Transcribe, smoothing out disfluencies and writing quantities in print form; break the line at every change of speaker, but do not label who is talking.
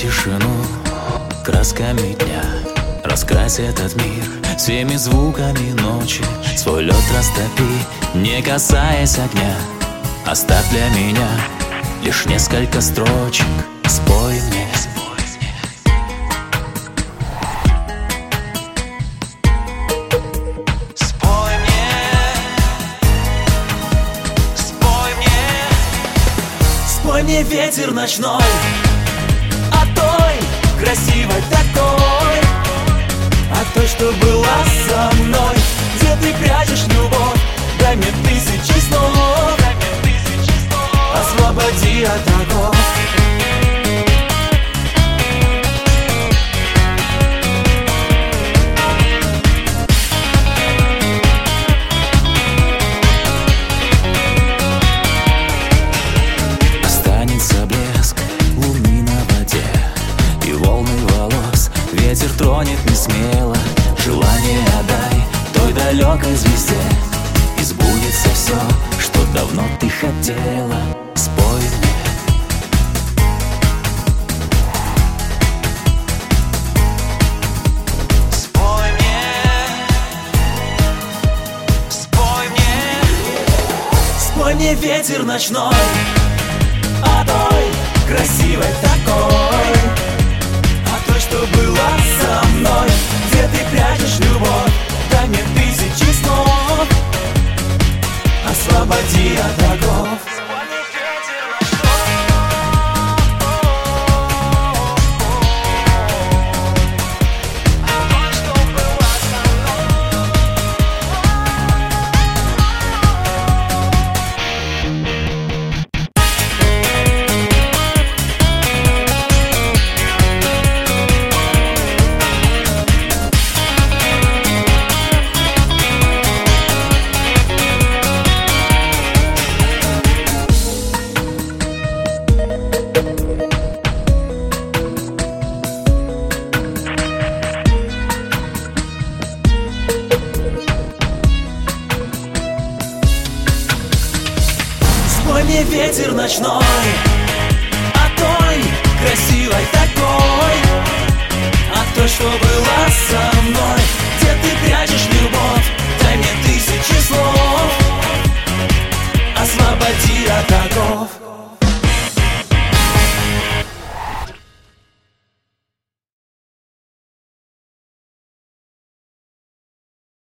тишину красками дня. Раскрась этот мир всеми звуками ночи. Свой лед растопи, не касаясь огня. Оставь для меня лишь несколько строчек. Спой мне. Спой мне, ветер ночной, о той красивой такой, о той, что была со мной. Где ты прячешь любовь? Дай мне тысячи снов, освободи от оков. Ветер тронет несмело, желание отдай той далекой звезде. И сбудется все, что давно ты хотела. Спой мне. Спой мне. Спой мне. Спой мне, ветер ночной, о той красивой такой, что была со мной. Где ты прячешь любовь? Дай мне тысячи снов, освободи от оков. Спой мне, ветер ночной, о той красивой такой, о той, что